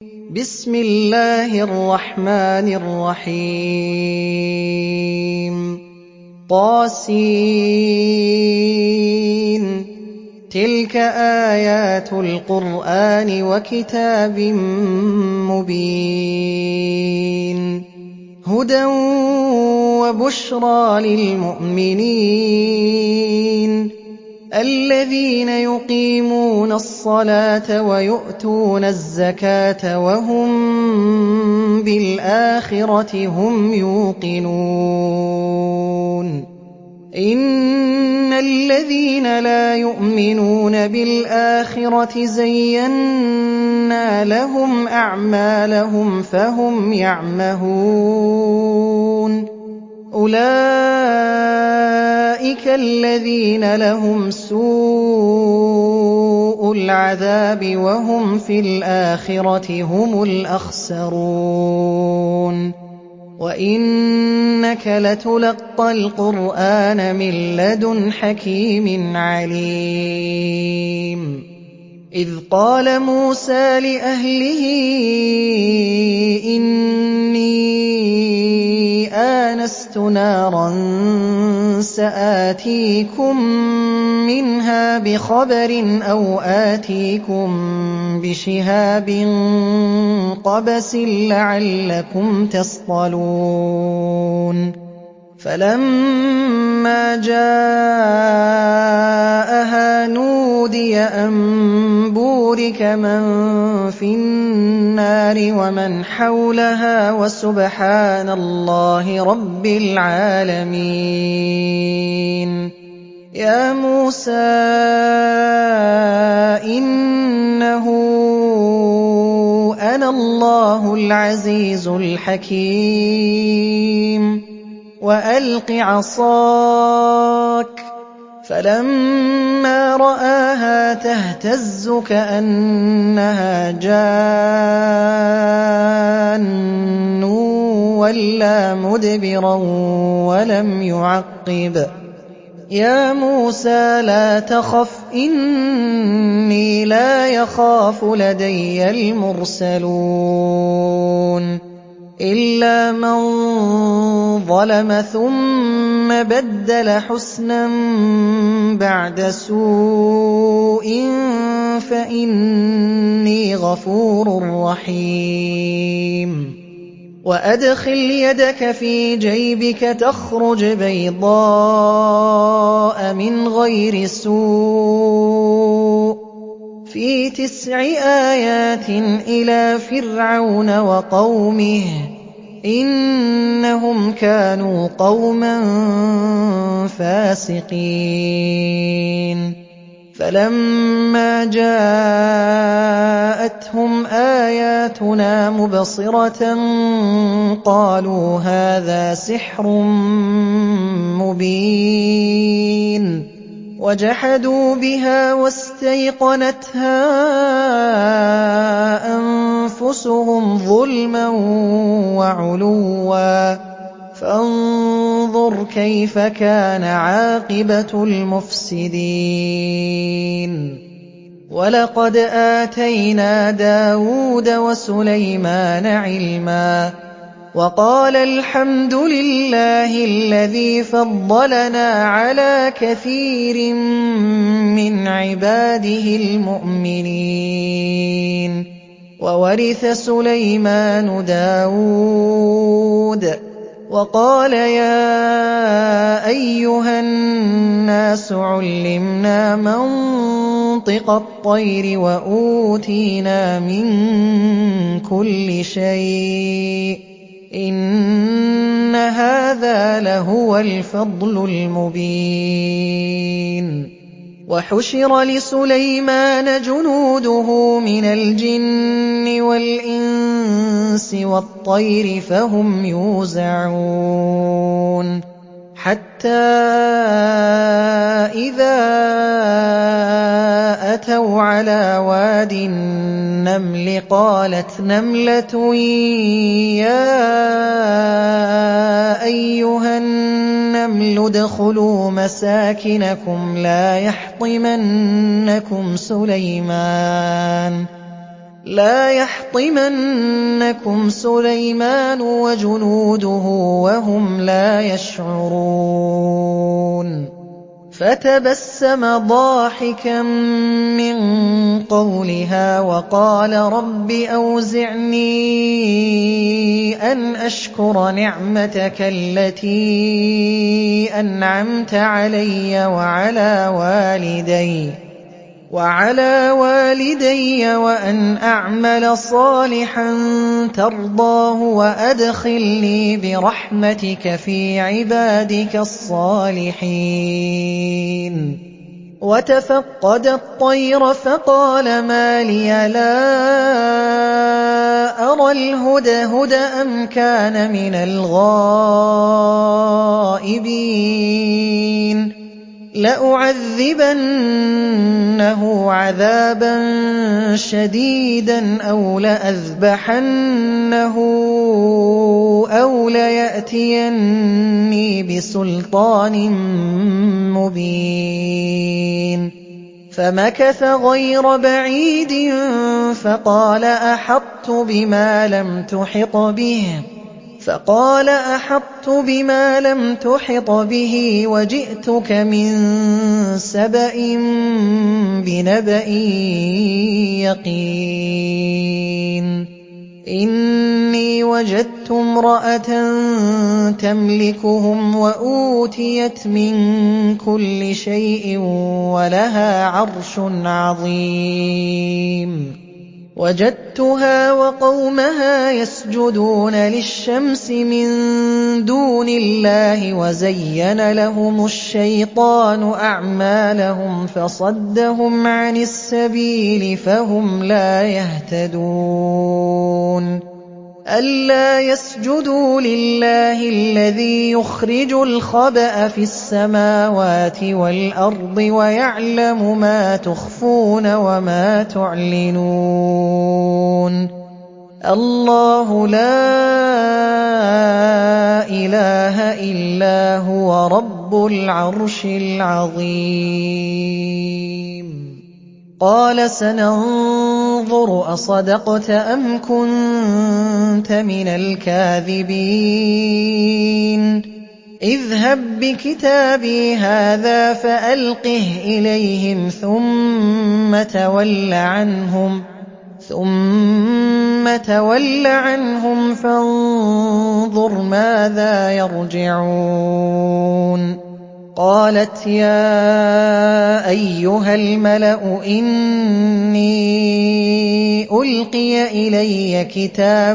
بسم الله الرحمن الرحيم طاسين تلك آيات القرآن وكتاب مبين هدى وبشرى للمؤمنين الذين يقيمون الصلاة ويؤتون الزكاة وهم بالآخرة هم يوقنون إن الذين لا يؤمنون بالآخرة زينا لهم أعمالهم فهم يعمهون أولئك الذين لهم سوء العذاب وهم في الآخرة هم الأخسرون وإنك لتلقى القرآن من لدن حكيم عليم إذ قال موسى لأهله إني آنست نارا سآتيكم منها بخبر أو آتيكم بشهاب قبس لعلكم تصطلون فلما جاءها نودي أن بورك من في النار ومن حولها وسبحان الله رب العالمين يا موسى إنه أنا الله العزيز الحكيم وألق عصاك فلما رآها تهتز كأنها جان ولا مدبرا ولم يعقب يا موسى لا تخف إني لا يخاف لدي المرسلون إلا من ظلم ثم بدل حسنا بعد سوء فإني غفور رحيم وأدخل يدك في جيبك تخرج بيضاء من غير سوء في 9 آيات إلى فرعون وقومه إنهم كانوا قوما فاسقين فلما جاءتهم آياتنا مبصرة قالوا هذا سحر مبين وجحدوا بها واستيقنتها أنفسهم ظلما وعلوا فانظر كيف كان عاقبة المفسدين ولقد آتينا داود وسليمان علما وقال الحمد لله الذي فضلنا على كثير من عباده المؤمنين وورث سليمان داود وقال يا أيها الناس علمنا منطق الطير وأوتينا من كل شيء إن هذا لهو الفضل المبين وحشر لسليمان جنوده من الجن والإنس والطير فهم يوزعون حتى إذا أتوا على واد النمل قالت نملة يا أيها النمل ادخلوا مساكنكم لا يحطمنكم سليمان لَا يَحْطِمَنَّكُمْ سُلَيْمَانُ وَجُنُودُهُ وَهُمْ لَا يَشْعُرُونَ فَتَبَسَّمَ ضَاحِكًا مِّن قَوْلِهَا وَقَالَ رَبِّ أَوْزِعْنِي أَنْ أَشْكُرَ نِعْمَتَكَ الَّتِي أَنْعَمْتَ عَلَيَّ وَعَلَىٰ وَالِدَيَّ وَأَنْ أَعْمَلَ صَالِحًا تَرْضَاهُ وَأَدْخِلْنِي بِرَحْمَتِكَ فِي عِبَادِكَ الصَّالِحِينَ وَتَفَقَّدَ الطَّيْرَ فَقَالَ مَا لِيَ لَا أَرَى الْهُدْهُدَ أَمْ كَانَ مِنَ الْغَائِبِينَ لَأُعَذِّبَنَّهُ عَذَابًا شَدِيدًا أَوْ لَأَذْبَحَنَّهُ أَوْ لَيَأْتِيَنِّي بِسُلْطَانٍ مُّبِينٍ فَمَكَثَ غَيْرَ بَعِيدٍ فَقَالَ أَحَطتُ بِمَا لَمْ تُحِطْ بِهِ وَجِئْتُكَ مِن سَبَإٍ بِنَبَإٍ يَقِينٍ إِنِّي وَجَدتُّ امْرَأَةً تَمْلِكُهُمْ وَأُوتِيَتْ مِن كُلِّ شَيْءٍ وَلَهَا عَرْشٌ عَظِيمٌ وَجَدتُّهَا وَقَوْمَهَا يَسْجُدُونَ لِلشَّمْسِ مِن دُونِ اللَّهِ وَزَيَّنَ لَهُمُ الشَّيْطَانُ أَعْمَالَهُمْ فَصَدَّهُمْ عَنِ السَّبِيلِ فَهُمْ لَا يَهْتَدُونَ أَلَّا يَسْجُدُوا لِلَّهِ الَّذِي يُخْرِجُ الْخَبَأَ فِي السَّمَاوَاتِ وَالْأَرْضِ وَيَعْلَمُ مَا تُخْفُونَ وَمَا تُعْلِنُونَ اللَّهُ لَا إِلَٰهَ إِلَّا هُوَ رَبُّ الْعَرْشِ الْعَظِيمِ قَالَ سَنَنظُرُ أَصَدَقْتَ أَمْ كُنتَ مِنَ الْكَاذِبِينَ اذْهَب بِّكِتَابِي هَٰذَا فَأَلْقِهْ إِلَيْهِمْ ثُمَّ تَوَلَّ عَنْهُمْ فَانظُرْ مَاذَا يَرْجِعُونَ قَالَتْ يَا أَيُّهَا الْمَلَأُ إِنِّي أُلْقِيَ إِلَيَّ كِتَابٌ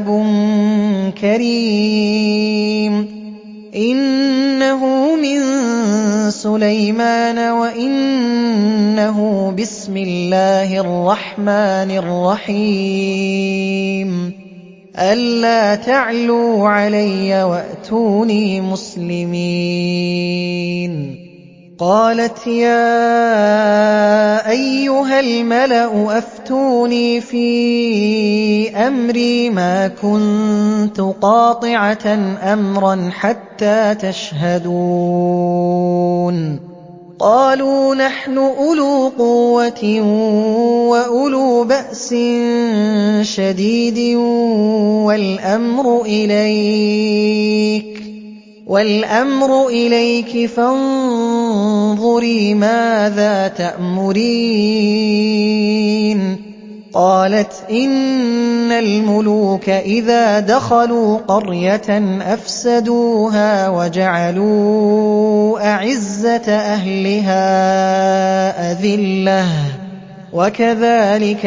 كَرِيمٌ إِنَّهُ مِن سُلَيْمَانَ وَإِنَّهُ بِسْمِ اللَّهِ الرَّحْمَٰنِ الرَّحِيمِ أَلَّا تَعْلُوا عَلَيَّ وَأْتُونِي مُسْلِمِينَ قَالَتْ يَا أَيُّهَا الْمَلَأُ أَفْتُونِي فِي أَمْرِي مَا كُنتُ قَاطِعَةً أَمْرًا حَتَّىٰ تَشْهَدُونِ قَالُوا نَحْنُ أُولُو قُوَّةٍ وَأُولُو بَأْسٍ شَدِيدٍ وَالْأَمْرُ إِلَيْكِ فَانظُرِي مَاذَا تَأْمُرِينَ قَالَتْ إِنَّ الْمُلُوكَ إِذَا دَخَلُوا قَرْيَةً أَفْسَدُوهَا وَجَعَلُوا أَعِزَّةَ أَهْلِهَا أَذِلَّةً وَكَذَٰلِكَ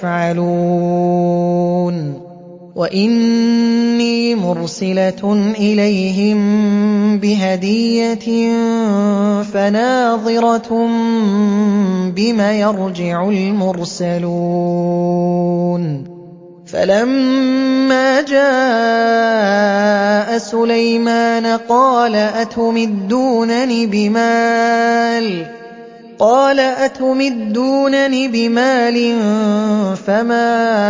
يَفْعَلُونَ وَإِنِّي مُرْسِلَةٌ إِلَيْهِم بِهَدِيَّةٍ فَنَاظِرَةٌ بِمَ يَرْجِعُ الْمُرْسَلُونَ فَلَمَّا جَاءَ سُلَيْمَانَ قَالَ أَتُمِدُّونَنِ بِمَالٍ فَمَا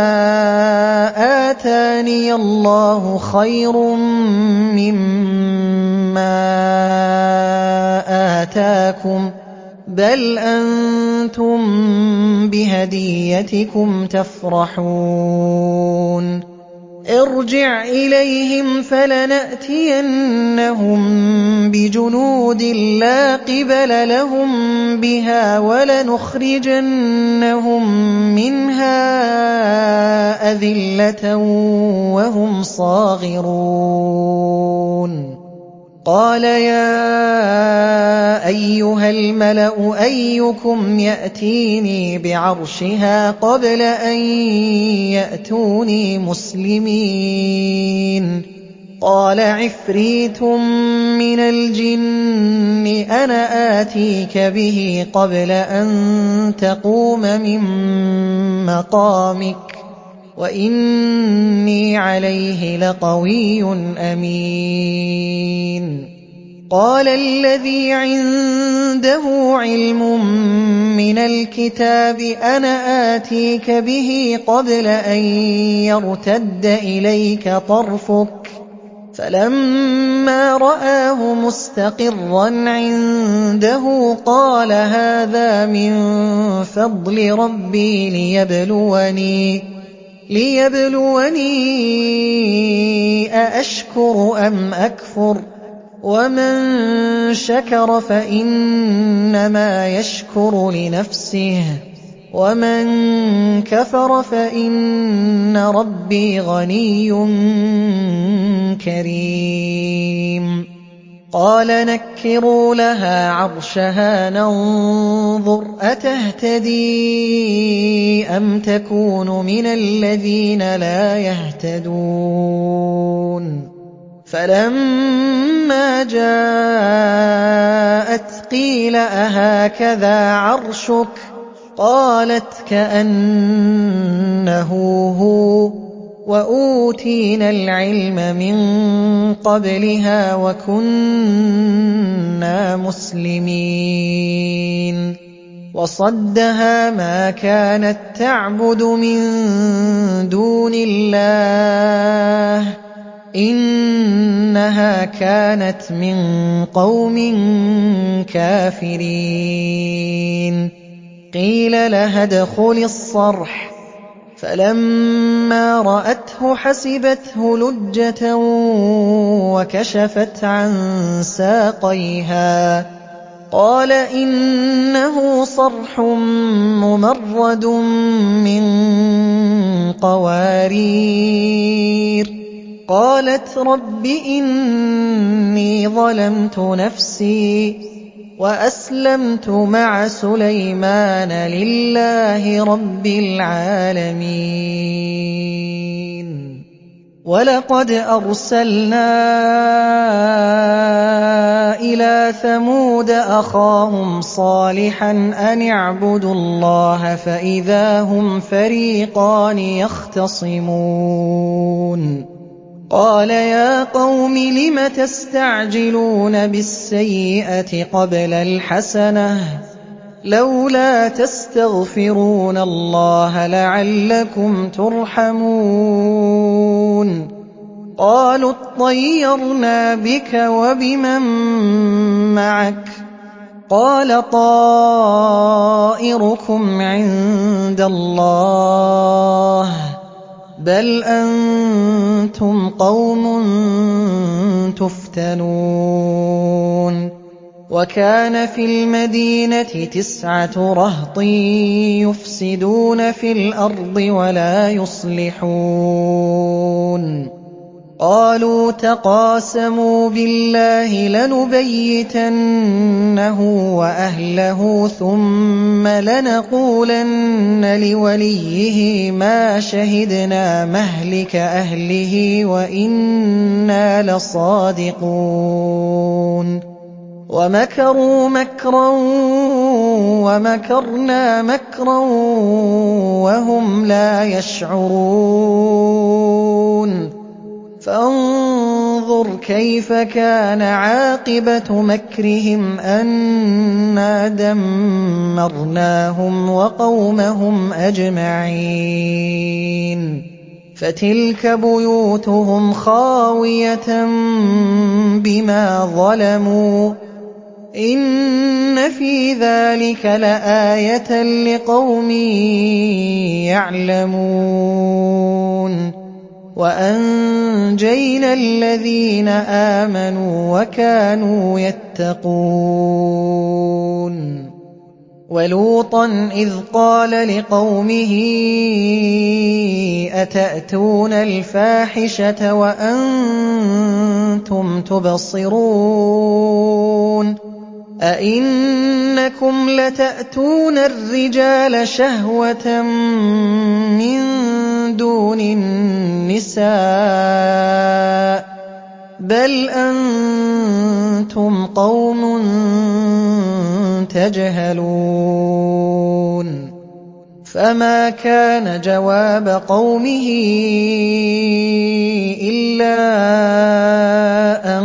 آتَانِيَ اللَّهُ خَيْرٌ مِّمَّا آتَاكُم بَلْ أَنتُم بِهَدِيَّتِكُمْ تَفْرَحُونَ ارْجِعْ إِلَيْهِمْ فَلَنَأْتِيَنَّهُم بِجُنُودٍ لَّا قِبَلَ لَهُم بِهَا وَلَنُخْرِجَنَّهُم مِّنْهَا أَذِلَّةً وَهُمْ صَاغِرُونَ قَالَ يَا أَيُّهَا الْمَلَأُ أَيُّكُمْ يَأْتِينِي بِعَرْشِهَا قَبْلَ أَن يَأْتُونِي مُسْلِمِينَ قَالَ عِفْرِيتٌ مِّنَ الْجِنِّ أَنَا آتِيكَ بِهِ قَبْلَ أَن تَقُومَ مِن مَّقَامِكَ وَإِنِّي عَلَيْهِ لَقَوِيٌّ أَمِينٌ قَالَ الَّذِي عِندَهُ عِلْمٌ مِّنَ الْكِتَابِ أَنَا آتِيكَ بِهِ قَبْلَ أَن يَرْتَدَّ إِلَيْكَ طَرْفُكَ فَلَمَّا رَآهُ مُسْتَقِرًّا عِندَهُ قَالَ هَٰذَا مِن فَضْلِ رَبِّي لِيَبْلُوَنِي أَأَشْكُرُ أَمْ أَكْفُرُ ۖ وَمَن شَكَرَ فَإِنَّمَا يَشْكُرُ لِنَفْسِهِ وَمَن كَفَرَ فَإِنَّ رَبِّي غَنِيٌّ كَرِيمٌ قَالَ نَكِّرُوا لَهَا عَرْشَهَا نَنظُرْ أَتَهْتَدِي أَمْ تَكُونُ مِنَ الَّذِينَ لَا يَهْتَدُونَ فَلَمَّا جَاءَتْ قِيلَ أَهَٰكَذَا عَرْشُكِ ۖ قَالَتْ كَأَنَّهُ هُوَ وَأُوتِينَا الْعِلْمَ مِن قَبْلِهَا وَكُنَّا مُسْلِمِينَ وَصَدَّهَا مَا كَانَت تَّعْبُدُ مِن دُونِ اللَّهِ ۖ إِنَّهَا كَانَتْ مِن قَوْمٍ كَافِرِينَ قِيلَ لَهَا ادْخُلِي الصَّرْحَ فَلَمَّا رَأَتْهُ حَسِبَتْهُ لُجَّةً وَكَشَفَتْ عَن سَاقَيْهَا قَالَ إِنَّهُ صَرْحٌ مُّمَرَّدٌ مِّن قَوَارِيرَ قَالَتْ رَبِّ إِنِّي ظَلَمْتُ نَفْسِي وَأَسْلَمْتُ مَعَ سُلَيْمَانَ لِلَّهِ رَبِّ الْعَالَمِينَ وَلَقَدْ أَرْسَلْنَا إِلَىٰ ثَمُودَ أَخَاهُمْ صَالِحًا أَنِ اعْبُدُوا اللَّهَ فَإِذَا هُمْ فَرِيقَانِ يَخْتَصِمُونَ قَالَ يَا قَوْمِ لِمَ تَسْتَعْجِلُونَ بِالسَّيِّئَةِ قَبْلَ الْحَسَنَةِ ۖ لَوْلَا تَسْتَغْفِرُونَ اللَّهَ لَعَلَّكُمْ تُرْحَمُونَ قَالُوا اطَّيَّرْنَا بِكَ وَبِمَن مَّعَكَ ۚ قَالَ طَائِرُكُمْ عِندَ اللَّهِ ۖ بَلْ أَنتُمْ قَوْمٌ تُفْتَنُونَ وَكَانَ فِي الْمَدِينَةِ 9 رَهْطٍ يُفْسِدُونَ فِي الْأَرْضِ وَلَا يُصْلِحُونَ قَالُوا تَقَاسَمُوا بِاللَّهِ لَنُبَيِّتَنَّهُ وَأَهْلَهُ ثُمَّ لَنَقُولَنَّ لِوَلِيِّهِ مَا شَهِدْنَا مَهْلِكَ أَهْلِهِ وَإِنَّا لَصَادِقُونَ وَمَكَرُوا مَكْرًا وَمَكَرْنَا مَكْرًا وَهُمْ لَا يَشْعُرُونَ فَانظُرْ كَيْفَ كَانَ عَاقِبَةُ مَكْرِهِمْ أَنَّا دَمَّرْنَاهُمْ وَقَوْمَهُمْ أَجْمَعِينَ فَتِلْكَ بُيُوتُهُمْ خَاوِيَةً بِمَا ظَلَمُوا إِنَّ فِي ذَلِكَ لَآيَةً لِقَوْمٍ يَعْلَمُونَ وَأَنجَيْنَا الَّذِينَ آمَنُوا وَكَانُوا يَتَّقُونَ وَلُوطًا إِذْ قَالَ لِقَوْمِهِ أَتَأْتُونَ الْفَاحِشَةَ وَأَنتُمْ تُبْصِرُونَ أَئِنَّكُمْ لَتَأْتُونَ الرِّجَالَ شَهْوَةً مِّن دُونِ النِّسَاءِ بَلْ أَنتُمْ قَوْمٌ تَجْهَلُونَ فَمَا كَانَ جَوَابَ قَوْمِهِ إِلَّا أَن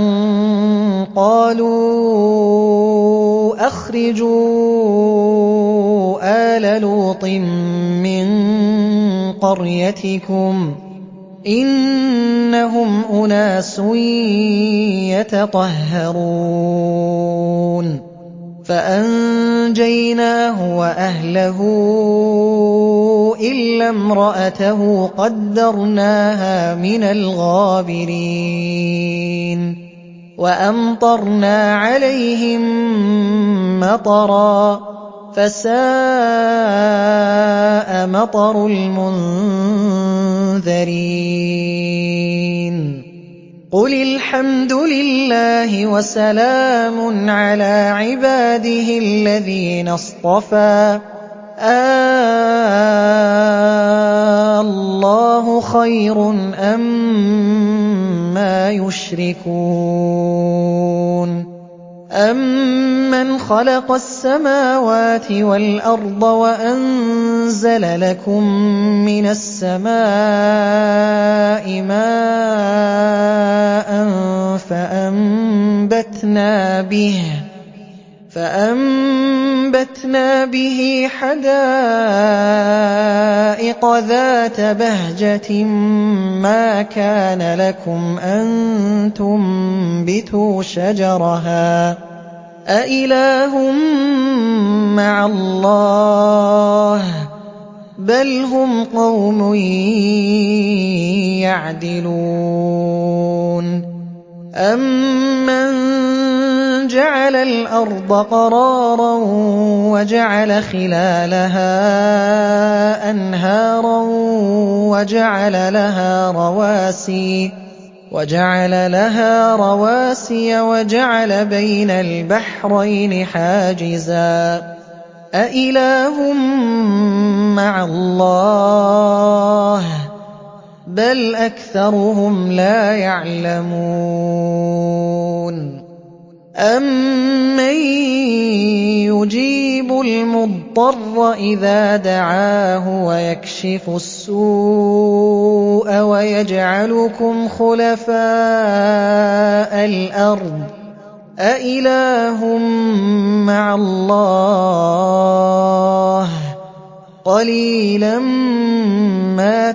قَالُوا أَخْرِجُوا آلَ لُوطٍ مِّن قَرْيَتِكُمْ إِنَّهُمْ أُنَاسٌ يَتَطَهَّرُونَ فَأَنجَيْنَاهُ وَأَهْلَهُ إِلَّا امْرَأَتَهُ قَدَّرْنَاهَا مِنَ الْغَابِرِينَ وَأَمْطَرْنَا عَلَيْهِم مَّطَرًا ۖ فَسَاءَ مَطَرُ الْمُنذَرِينَ قُلِ الْحَمْدُ لِلَّهِ وَسَلَامٌ عَلَىٰ عِبَادِهِ الَّذِينَ اصْطَفَىٰ اللَّهُ خَيْرٌ أَمَّا يُشْرِكُونَ أَمَّنْ خَلَقَ السَّمَاوَاتِ وَالْأَرْضَ وَأَنزَلَ لَكُم مِّنَ السَّمَاءِ مَاءً فَأَنبَتْنَا بِهِ حَدَائِقَ ذَاتَ بَهْجَةٍ مَّا كَانَ لَكُمْ أَن تُنبِتُوا شَجَرَهَا أَإِلَٰهٌ مَّعَ اللَّهِ ۚ بَلْ هُمْ قَوْمٌ يَعْدِلُونَ أَمَّن جَعَلَ الْأَرْضَ قَرَارًا وَجَعَلَ خِلَالَهَا أَنْهَارًا وَجَعَلَ لَهَا رَوَاسِيَ وَجَعَلَ بَيْنَ الْبَحْرَيْنِ حَاجِزًا أَإِلَٰهٌ مَّعَ اللَّهِ ۚ بَلْ أَكْثَرُهُمْ لَا يَعْلَمُونَ أَمَّن يُجِيبُ الْمُضْطَرَّ إِذَا دَعَاهُ وَيَكْشِفُ السُّوءَ وَيَجْعَلُكُمْ خُلَفَاءَ الْأَرْضِ أَإِلَٰهٌ مَّعَ اللَّهِ ۚ قَلِيلًا مَّا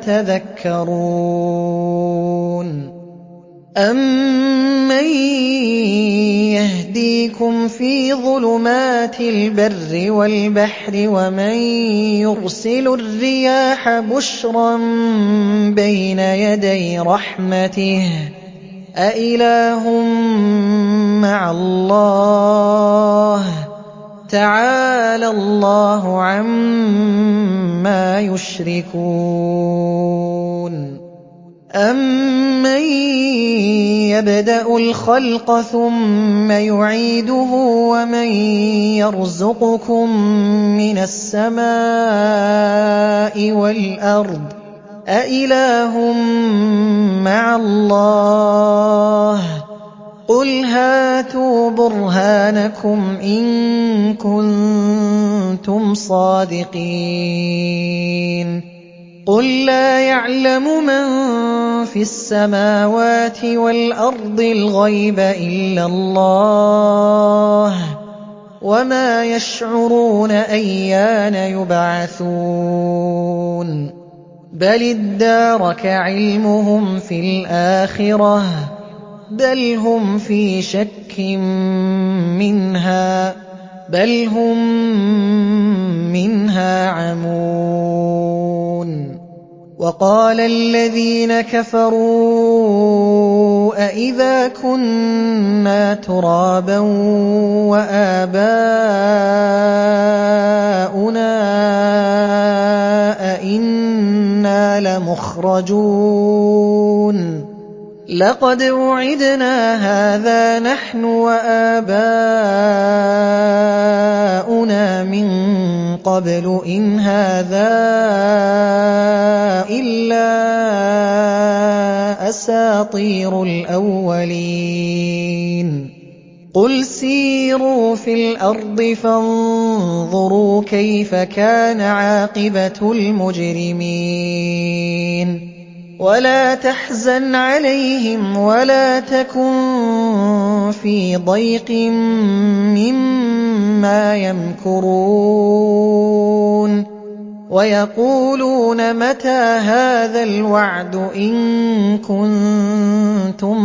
تَذَكَّرُونَ أَمَّن يَهْدِيكُمْ فِي ظُلُمَاتِ الْبَرِّ وَالْبَحْرِ وَمَن يُرْسِلُ الرِّيَاحَ بُشْرًا بَيْنَ يَدَيْ رَحْمَتِهِ أَإِلَٰهٌ مَّعَ اللَّهِ ۚ تَعَالَى اللَّهُ عَمَّا يُشْرِكُونَ أَمَّن يَبْدَأُ الْخَلْقَ ثُمَّ يُعِيدُهُ وَمَن يَرْزُقُكُم مِّنَ السَّمَاءِ وَالْأَرْضِ أَإِلَٰهٌ مَّعَ اللَّهِ ۚ قُلْ هَاتُوا بُرْهَانَكُمْ إِن كُنتُمْ صَادِقِينَ قُل لَّا يَعْلَمُ مَن فِي السَّمَاوَاتِ وَالْأَرْضِ الْغَيْبَ إِلَّا اللَّهُ ۚ وَمَا يَشْعُرُونَ أَيَّانَ يُبْعَثُونَ بَلِ ادَّارَكَ عِلْمُهُمْ فِي الْآخِرَةِ ۚ بَلْ هُمْ فِي شَكٍّ شَكٍّ مِّنْهَا بَلْ هُم مِّنْهَا عَمُونَ وَقَالَ الَّذِينَ كَفَرُوا أَإِذَا كُنَّا تُرَابًا وَآبَاؤُنَا أَإِنَّا لَمُخْرَجُونَ لَقَدْ وُعِدْنَا هَٰذَا نَحْنُ وَآبَاؤُنَا مِن قَبْلُ إِنْ هَٰذَا إِلَّا أَسَاطِيرُ الْأَوَّلِينَ قُلْ سِيرُوا فِي الْأَرْضِ فَانظُرُوا كَيْفَ كَانَ عَاقِبَةُ الْمُجْرِمِينَ وَلَا تَحْزَنْ عَلَيْهِمْ وَلَا تَكُن فِي ضَيْقٍ مِّمَّا يَمْكُرُونَ وَيَقُولُونَ مَتَىٰ هَٰذَا الْوَعْدُ إِن كُنتُمْ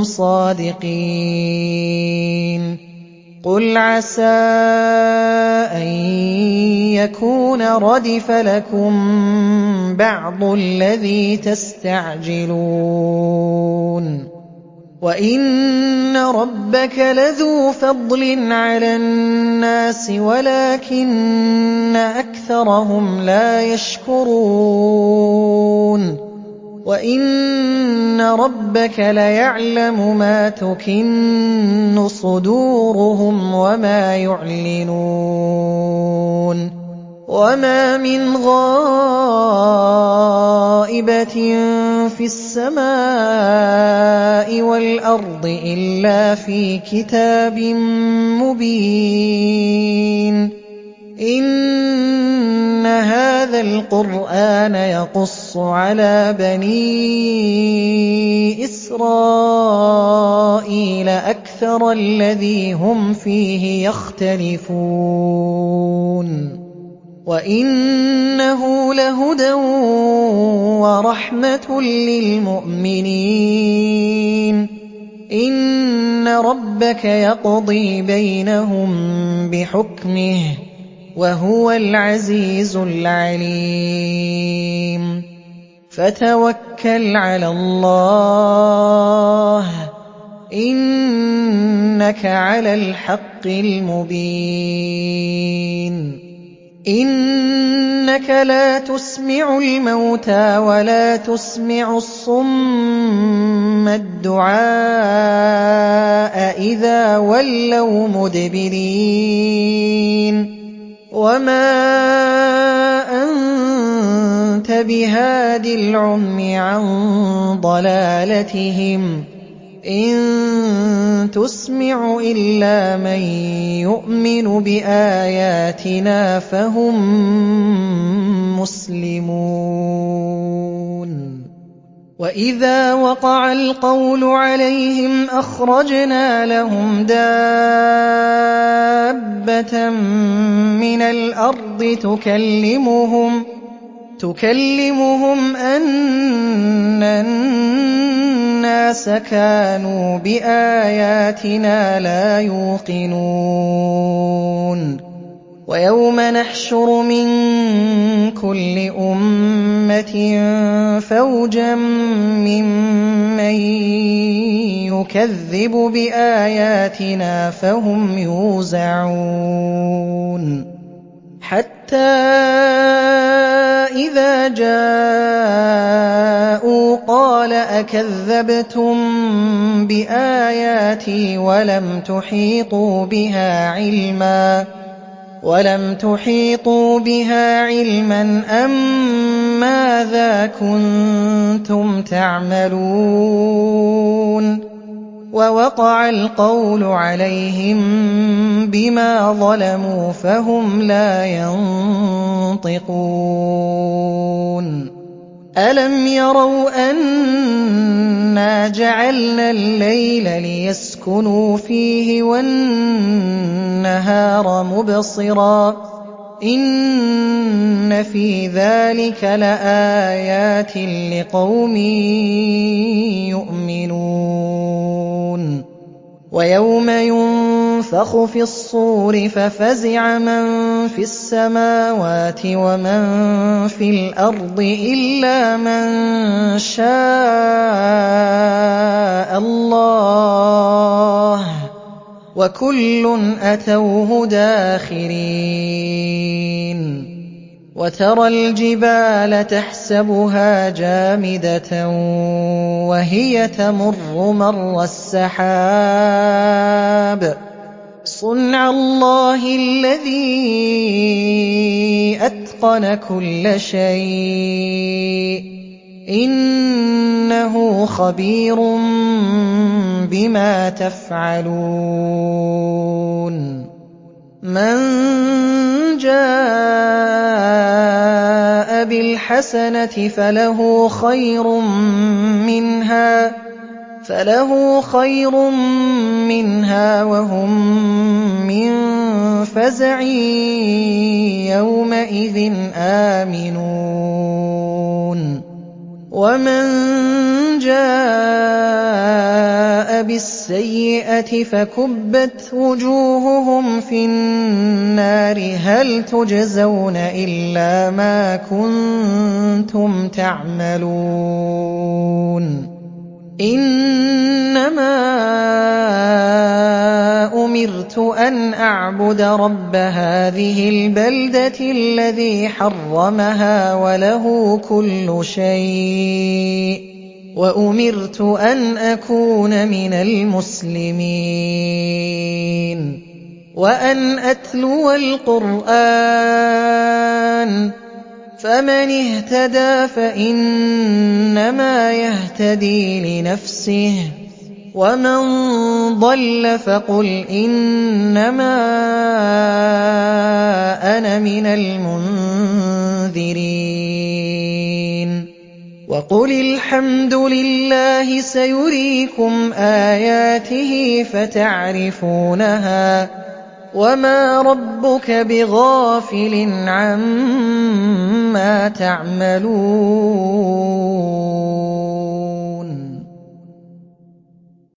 صَادِقِينَ قُلْ عَسَىٰ أَن يَكُونَ رَدِفَ لَكُم بَعْضُ الَّذِي تَسْتَعْجِلُونَ وَإِنَّ رَبَّكَ لَذُو فَضْلٍ عَلَى النَّاسِ وَلَٰكِنَّ أَكْثَرَهُمْ لَا يَشْكُرُونَ وَإِنَّ رَبَّكَ لَيَعْلَمُ مَا تُكِنُّ صُدُورُهُمْ وَمَا يُعْلِنُونَ وَمَا مِنْ غَائِبَةٍ فِي السَّمَاءِ وَالْأَرْضِ إِلَّا فِي كِتَابٍ مُّبِينٍ إِنَّ هَٰذَا الْقُرْآنَ يَقُصُّ عَلَىٰ بَنِي إِسْرَائِيلَ أَكْثَرَ الَّذِي هُمْ فِيهِ يَخْتَلِفُونَ وَإِنَّهُ لَهُدًى وَرَحْمَةٌ لِّلْمُؤْمِنِينَ إِنَّ رَبَّكَ يَقْضِي بَيْنَهُم بِحُكْمِهِ وَهُوَ الْعَزِيزُ الْعَلِيمُ فَتَوَكَّلْ عَلَى اللَّهِ إِنَّكَ عَلَى الْحَقِّ الْمُبِينِ إِنَّكَ لَا تُسْمِعُ الْمَوْتَىٰ وَلَا تُسْمِعُ الصُّمَّ الدُّعَاءَ إِذَا وَلَّوْا مُدْبِرِينَ وَمَا أَنتَ بِهَادِ الْعُمْيِ عَن ضَلَالَتِهِمْ ۖ إِن تُسْمِعُ إِلَّا مَن يُؤْمِنُ بِآيَاتِنَا فَهُم مُّسْلِمُونَ وَإِذَا وَقَعَ الْقَوْلُ عَلَيْهِمْ أَخْرَجْنَا لَهُمْ دَابَّةً مِّنَ الْأَرْضِ تُكَلِّمُهُمْ أَنَّ النَّاسَ كَانُوا بِآيَاتِنَا لَا يُوقِنُونَ وَيَوْمَ نَحْشُرُ مِن كُلِّ أُمَّةٍ فَوْجًا مِّمَّن يُكَذِّبُ بِآيَاتِنَا فَهُمْ يُوزَعُونَ حَتَّىٰ إِذَا جَاءُوا قَالَ أَكَذَّبْتُم بِآيَاتِي وَلَمْ تُحِيطُوا بِهَا عِلْمًا أَم مَّاذَا كُنتُمْ تَعْمَلُونَ وَوَقَعَ الْقَوْلُ عَلَيْهِم بِمَا ظَلَمُوا فَهُمْ لَا يَنطِقُونَ أَلَمْ يَرَوْا أَنَّا جَعَلْنَا اللَّيْلَ لِيَسْكُنُوا فِيهِ وَالنَّهَارَ مُبْصِرًا ۚ إِنَّ فِي ذَٰلِكَ لَآيَاتٍ لِّقَوْمٍ يُؤْمِنُونَ وَيَوْمَ يُنفَخُ فِي الصُّورِ فَفَزِعَ مَن فِي السَّمَاوَاتِ وَمَن فِي الْأَرْضِ إِلَّا مَن شَاءَ اللَّهُ ۖ وَكُلٌّ أَتَوْهُ دَاخِرِينَ وَتَرَى الْجِبَالَ تَحْسَبُهَا جَامِدَةً وَهِيَ تَمُرُّ مَرَّ السَّحَابِ ۚ صُنْعَ اللَّهِ الَّذِي أَتْقَنَ كُلَّ شَيْءٍ ۚ إِنَّهُ خَبِيرٌ بِمَا تَفْعَلُونَ مَن جَاءَ بِالْحَسَنَةِ فَلَهُ خَيْرٌ مِّنْهَا وَهُم مِّن فَزَعٍ يَوْمَئِذٍ آمِنُونَ وَمَن جَاءَ بِالسَّيِّئَةِ فَكُبَّتْ وُجُوهُهُمْ فِي النَّارِ هَلْ تُجْزَوْنَ إِلَّا مَا كُنتُمْ تَعْمَلُونَ إِنَّمَا أُمِرْتُ أَنْ أَعْبُدَ رَبَّ هَٰذِهِ الْبَلْدَةِ الَّذِي حَرَّمَهَا وَلَهُ كُلُّ شَيْءٍ ۖ وَأُمِرْتُ أَنْ أَكُونَ مِنَ الْمُسْلِمِينَ وَأَنْ أَتْلُوَ الْقُرْآنَ ۖ فَمَنِ اهْتَدَىٰ فَإِنَّمَا يَهْتَدِي لِنَفْسِهِ ۖ وَمَن ضَلَّ فَقُلْ إِنَّمَا أَنَا مِنَ الْمُنذِرِينَ وَقُلِ الْحَمْدُ لِلَّهِ سَيُرِيكُمْ آيَاتِهِ فَتَعْرِفُونَهَا ۚ وَمَا رَبُّكَ بِغَافِلٍ عَمَّا تَعْمَلُونَ